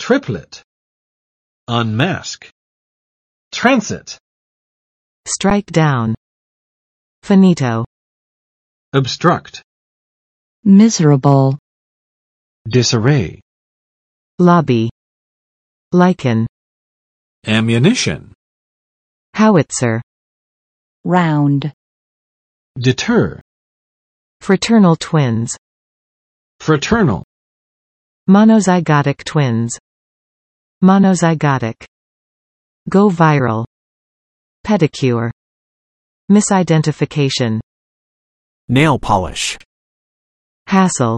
triplet, unmask, transit, strike down, finito, obstruct, miserable, disarray, lobby, lichen, ammunition, howitzer, round, deter, fraternal twins, fraternal, monozygotic twins, monozygotic, go viral, pedicure, misidentification, nail polish, hassle,